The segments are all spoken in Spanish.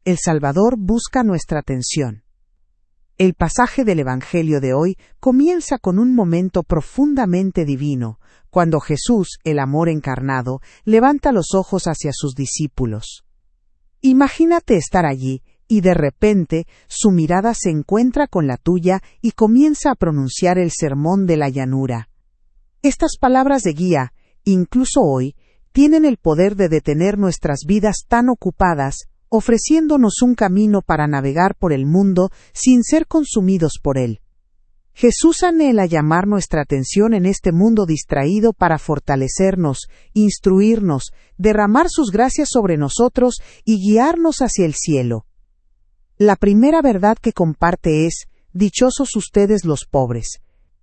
el Salvador busca nuestra atención. El pasaje del Evangelio de hoy comienza con un momento profundamente divino, cuando Jesús, el amor encarnado, levanta los ojos hacia sus discípulos. Imagínate estar allí, y de repente su mirada se encuentra con la tuya y comienza a pronunciar el sermón de la llanura. Estas palabras de guía, incluso hoy, tienen el poder de detener nuestras vidas tan ocupadas, ofreciéndonos un camino para navegar por el mundo sin ser consumidos por él. Jesús anhela llamar nuestra atención en este mundo distraído para fortalecernos, instruirnos, derramar sus gracias sobre nosotros y guiarnos hacia el cielo. La primera verdad que comparte es: dichosos ustedes los pobres.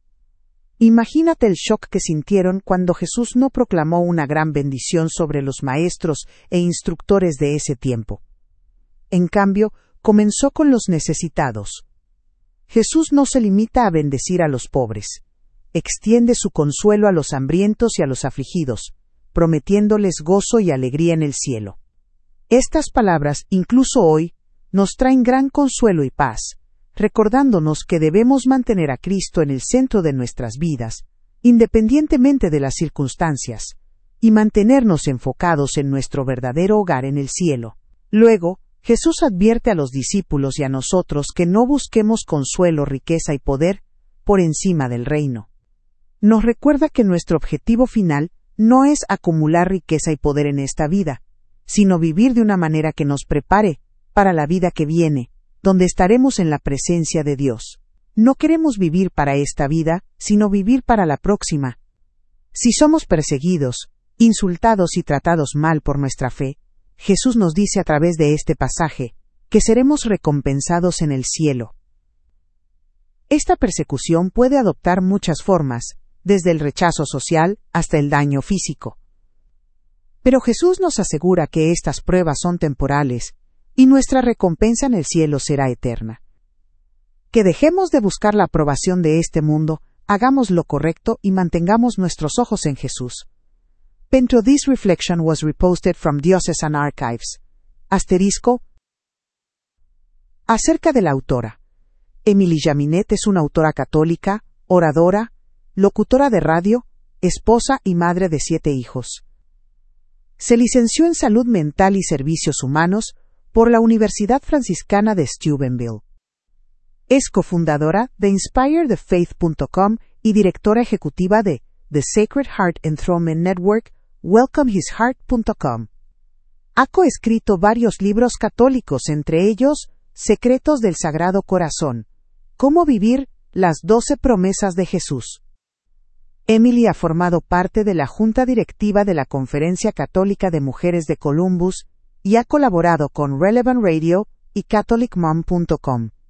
Imagínate el shock que sintieron cuando Jesús no proclamó una gran bendición sobre los maestros e instructores de ese tiempo. En cambio, comenzó con los necesitados. Jesús no se limita a bendecir a los pobres. Extiende su consuelo a los hambrientos y a los afligidos, prometiéndoles gozo y alegría en el cielo. Estas palabras, incluso hoy, nos traen gran consuelo y paz, recordándonos que debemos mantener a Cristo en el centro de nuestras vidas, independientemente de las circunstancias, y mantenernos enfocados en nuestro verdadero hogar en el cielo. Luego, Jesús advierte a los discípulos y a nosotros que no busquemos consuelo, riqueza y poder por encima del reino. Nos recuerda que nuestro objetivo final no es acumular riqueza y poder en esta vida, sino vivir de una manera que nos prepare para la vida que viene, donde estaremos en la presencia de Dios. No queremos vivir para esta vida, sino vivir para la próxima. Si somos perseguidos, insultados y tratados mal por nuestra fe, Jesús nos dice a través de este pasaje que seremos recompensados en el cielo. Esta persecución puede adoptar muchas formas, desde el rechazo social hasta el daño físico. Pero Jesús nos asegura que estas pruebas son temporales y nuestra recompensa en el cielo será eterna. Que dejemos de buscar la aprobación de este mundo, hagamos lo correcto y mantengamos nuestros ojos en Jesús. This reflection was reposted from Diocesan Archives. * Acerca de la autora. Émilie Jaminet es una autora católica, oradora, locutora de radio, esposa y madre de 7 hijos. Se licenció en Salud Mental y Servicios Humanos por la Universidad Franciscana de Steubenville. Es cofundadora de InspireTheFaith.com y directora ejecutiva de The Sacred Heart Enthronement Network, WelcomeHisHeart.com. Ha coescrito varios libros católicos, entre ellos Secretos del Sagrado Corazón, Cómo vivir las 12 promesas de Jesús. Émilie ha formado parte de la Junta Directiva de la Conferencia Católica de Mujeres de Columbus y ha colaborado con Relevant Radio y CatholicMom.com.